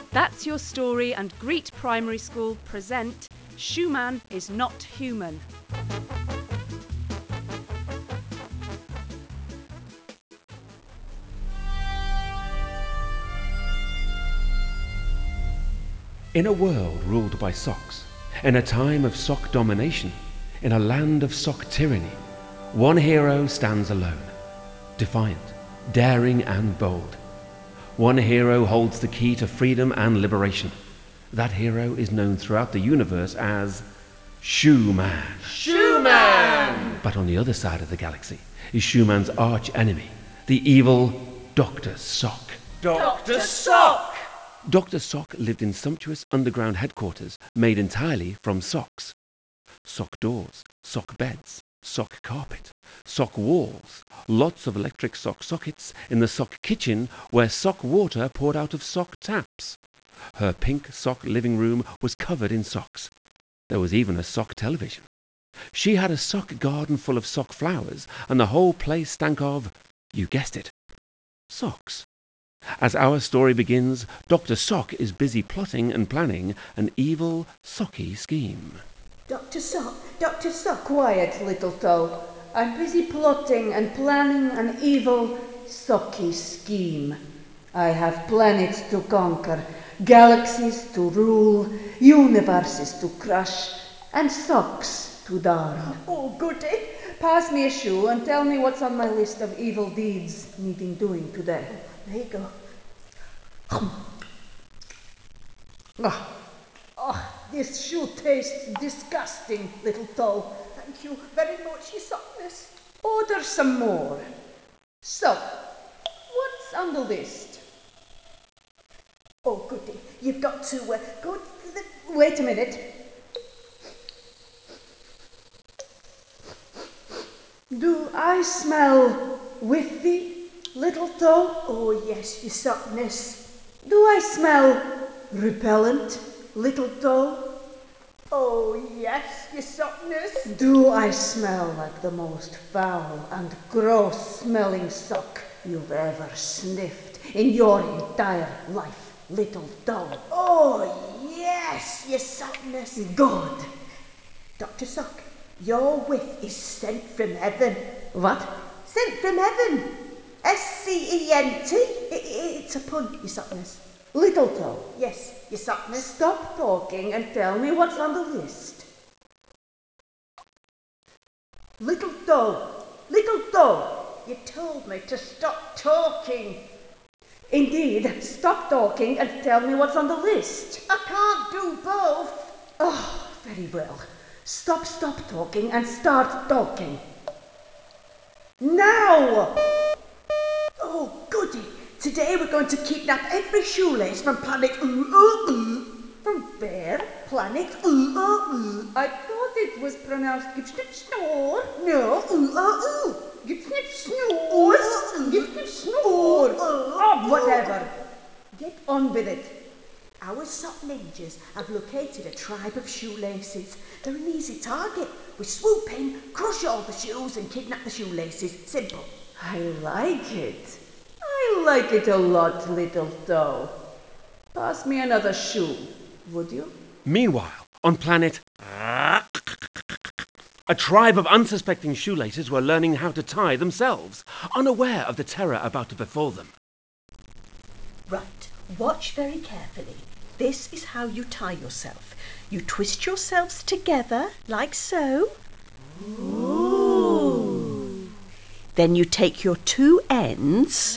That's Your Story and Greet Primary School present Shoeman is Not Human. In a world ruled by socks, in a time of sock domination, in a land of sock tyranny, one hero stands alone, defiant, daring and bold. One hero holds the key to freedom and liberation. That hero is known throughout the universe as Shoeman. Shoeman! But on the other side of the galaxy is Shoeman's arch enemy, the evil Dr. Sock. Dr. Sock! Dr. Sock lived in sumptuous underground headquarters made entirely from socks. Sock doors, sock beds, sock carpet, sock walls, lots of electric sock sockets in the sock kitchen where sock water poured out of sock taps. Her pink sock living room was covered in socks. There was even a sock television. She had a sock garden full of sock flowers, and the whole place stank of, you guessed it, socks. As our story begins, Dr. Sock is busy plotting and planning an evil, socky scheme. Dr. Sock, quiet, little toe. I'm busy plotting and planning an evil, socky scheme. I have planets to conquer, galaxies to rule, universes to crush, and socks to darn. Oh, goody. Pass me a shoe and tell me what's on my list of evil deeds needing doing today. There you go. This shoe tastes disgusting, little toe. Thank you very much, Your Sockness. Order some more. So, what's on the list? Oh, goody. You've got to go... Wait a minute. Do I smell whiffy, little toe? Oh, yes, Your Sockness. Do I smell repellent, little toe? Oh, yes, Your Sockness. Do I smell like the most foul and gross-smelling sock you've ever sniffed in your entire life, little toe? Oh, yes, Your Sockness. Good. Dr. Sock, your whiff is sent from heaven. What? Sent from heaven. S-C-E-N-T. It's a pun, Your Sockness. Little toe. Yes, Your Sockness. Stop talking and tell me what's on the list. Little toe, you told me to stop talking. Indeed, stop talking and tell me what's on the list. I can't do both. Oh, very well. Stop talking and start talking. Now! Oh, goody. Today we're going to kidnap every shoelace from planet From where? Planet I thought it was pronounced Gip-snip-snore. No, Gip-snip-snore. Gip-snip-snore. Oh, whatever. Get on with it. Our sock ninjas have located a tribe of shoelaces. They're an easy target. We swoop in, crush all the shoes and kidnap the shoelaces. Simple. I like it. I like it a lot, little toe. Pass me another shoe, would you? Meanwhile, on planet... a tribe of unsuspecting shoelaces were learning how to tie themselves, unaware of the terror about to befall them. Right, watch very carefully. This is how you tie yourself. You twist yourselves together, like so. Ooh. Then you take your two ends.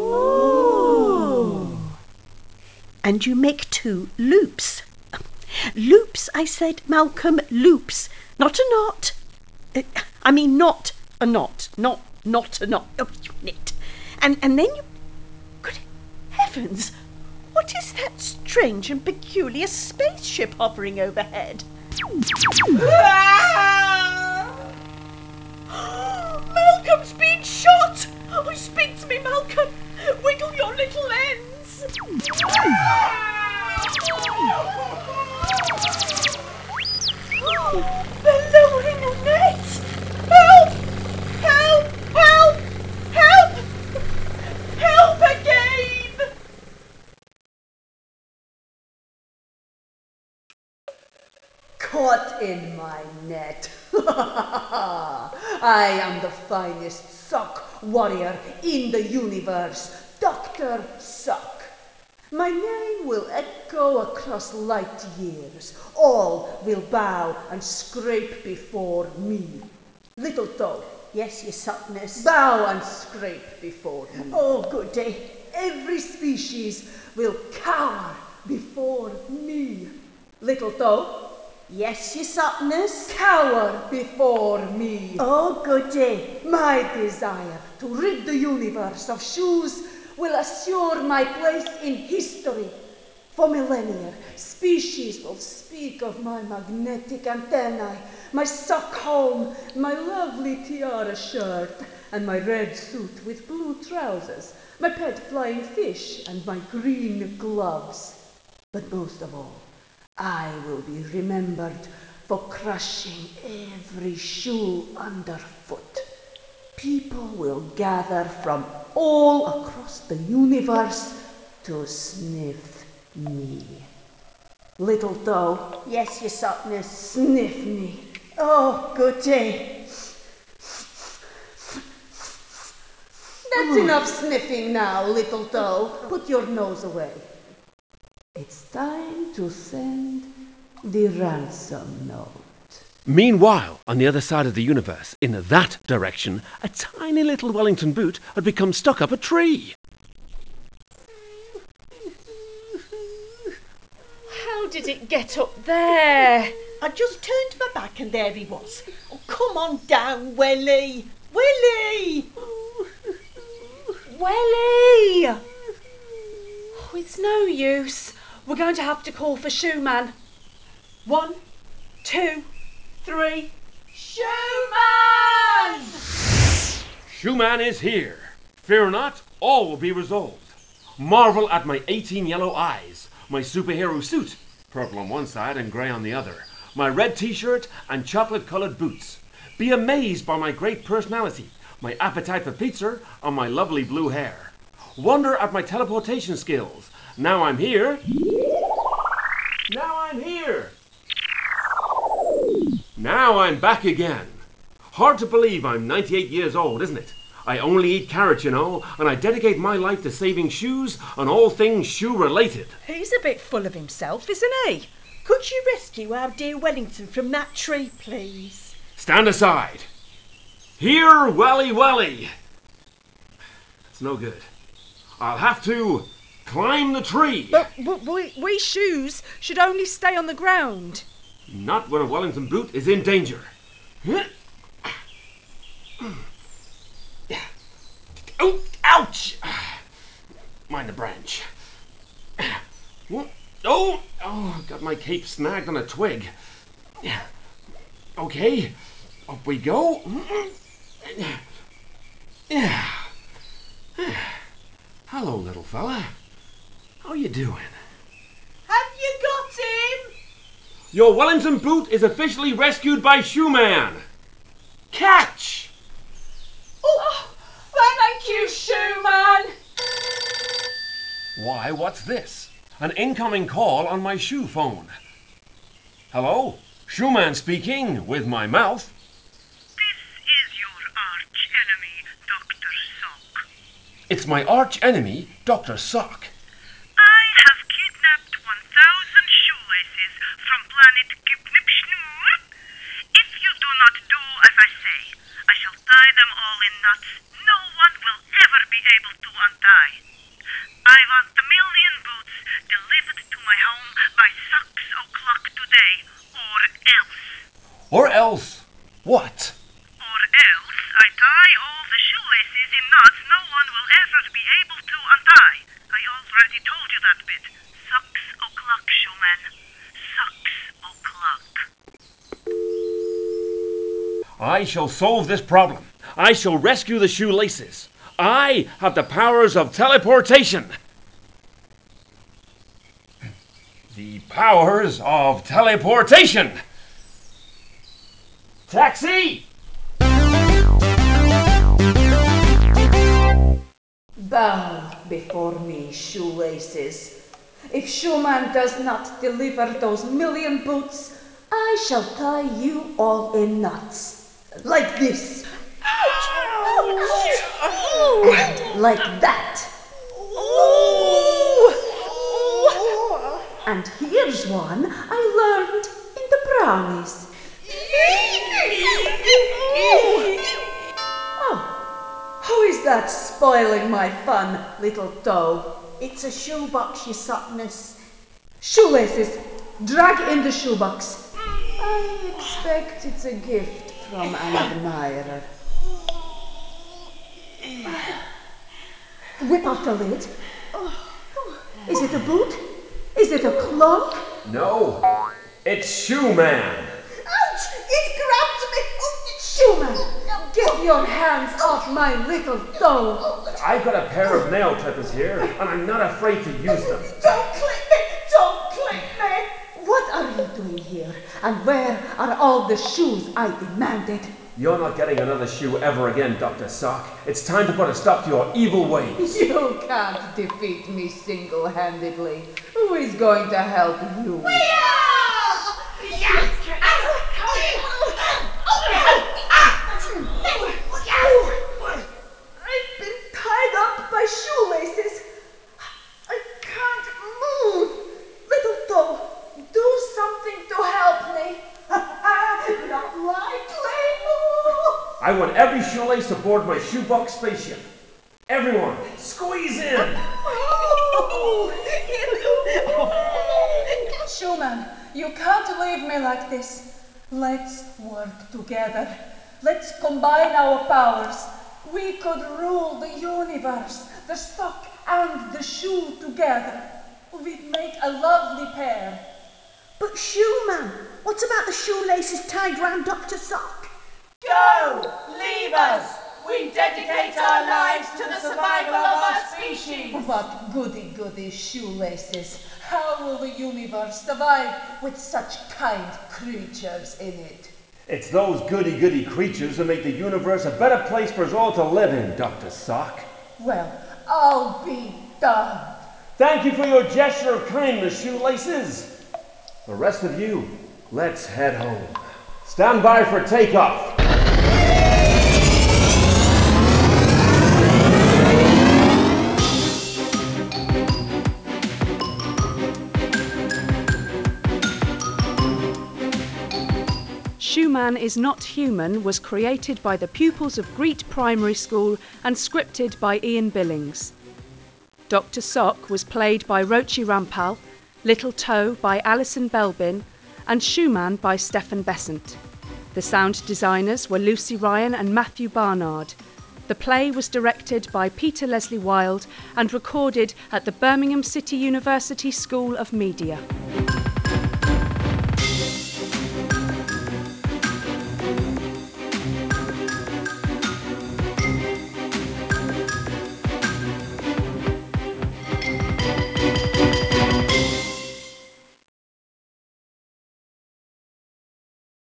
Ooh. And you make two loops. Loops, I said, Malcolm, loops. Not a knot. I mean, not a knot. Not a knot. Oh, you knit. And then you... Good heavens! What is that strange and peculiar spaceship hovering overhead? Malcolm's been shot! Oh, speak to me, Malcolm! Wiggle your little ends! They're lowering a net! Help! Help! Help! Help! Help again! caught in my net. I am the finest sock warrior in the universe, Dr. Sock. My name will echo across light years. All will bow and scrape before me. Little Toe. Yes, your sockness. Bow and scrape before me. Oh, goody. Every species will cower before me. Little Toe. Yes, your sockness. Cower before me. Oh, goody. My desire to rid the universe of shoes will assure my place in history. For millennia, species will speak of my magnetic antennae, my sock home, my lovely tiara shirt, and my red suit with blue trousers, my pet flying fish, and my green gloves. But most of all, I will be remembered for crushing every shoe underfoot. People will gather from all across the universe to sniff me. Little Toe. Yes, your sockness. Sniff me. Oh, goody. That's enough sniffing now, Little Toe. Put your nose away. It's time to send the ransom note. Meanwhile, on the other side of the universe, in that direction, a tiny little Wellington boot had become stuck up a tree. How did it get up there? I just turned my back and there he was. Oh, come on down, Welly. Willie! Welly! Oh, it's no use. We're going to have to call for Shoeman. 1, 2, 3. Shoeman! Shoeman is here. Fear not, all will be resolved. Marvel at my 18 yellow eyes, my superhero suit, purple on one side and grey on the other, my red t-shirt and chocolate-coloured boots. Be amazed by my great personality, my appetite for pizza, and my lovely blue hair. Wonder at my teleportation skills. Now I'm here. Now I'm here. Now I'm back again. Hard to believe I'm 98 years old, isn't it? I only eat carrots, you know, and I dedicate my life to saving shoes and all things shoe-related. He's a bit full of himself, isn't he? Could you rescue our dear Wellington from that tree, please? Stand aside. Here, Welly Welly. It's no good. I'll have to climb the tree. But we shoes should only stay on the ground. Not when a Wellington boot is in danger. Oh, ouch! Mind the branch. Oh, I've got my cape snagged on a twig. Okay, up we go. Hello, little fella. How you doing? Have you got him? Your Wellington boot is officially rescued by Shoeman. Catch! Oh, thank you, Shoeman. Why, what's this? An incoming call on my shoe phone. Hello? Shoeman speaking with my mouth. This is your arch enemy, Dr. Sock. It's my arch enemy, Dr. Sock. I have kidnapped 1,000 shoelaces from planet Gipnipshnur. If you do not do as I say, I shall tie them all in knots no one will ever be able to untie. I want the 1,000,000 boots delivered to my home by 6 o'clock today, or else. Or else what? Or else I tie all the shoelaces in knots no one will ever be able to untie. I already told you that bit. 6 o'clock, Shoeman. 6 o'clock. I shall solve this problem. I shall rescue the shoelaces. I have the powers of teleportation. The powers of teleportation. Taxi! Bow before me, shoelaces. If Shoeman does not deliver those 1,000,000 boots, I shall tie you all in knots. Like this. And like that. And here's one I learned in the brownies. Oh, who is that spoiling my fun, little toe? It's a shoebox, your softness. Shoelaces, drag in the shoebox. I expect it's a gift from an admirer. Whip out the lid. Is it a boot? Is it a cloak? No, it's Shoe Man. Ouch! It grabbed me! Shoeman, get your hands off my little toe! I've got a pair of nail clippers here, and I'm not afraid to use them. Don't clip me! Don't clip me! What are you doing here? And where are all the shoes I demanded? You're not getting another shoe ever again, Dr. Sock. It's time to put a stop to your evil ways. You can't defeat me single-handedly. Who is going to help you? I've been tied up by shoelaces. I can't move. Little toe, do something to help me. Not likely. I want every shoelace aboard my shoebox spaceship. Everyone, squeeze in! Shoeman, you can't leave me like this. Let's work together. Let's combine our powers. We could rule the universe, the sock and the shoe together. We'd make a lovely pair. But Shoeman, what about the shoelaces tied round Dr. Sock? Go! Leave us! We dedicate our lives to the survival of our species! What goody-goody shoelaces. How will the universe survive with such kind creatures in it? It's those goody-goody creatures that make the universe a better place for us all to live in, Dr. Sock. Well, I'll be done. Thank you for your gesture of kindness, shoelaces. The rest of you, let's head home. Stand by for takeoff. Shoeman is Not Human was created by the pupils of Greet Primary School and scripted by Ian Billings. Dr. Sock was played by Rochi Rampal, Little Toe by Alison Belbin, and Shoeman by Stefan Besant. The sound designers were Lucy Ryan and Matthew Barnard. The play was directed by Peter Leslie Wild and recorded at the Birmingham City University School of Media.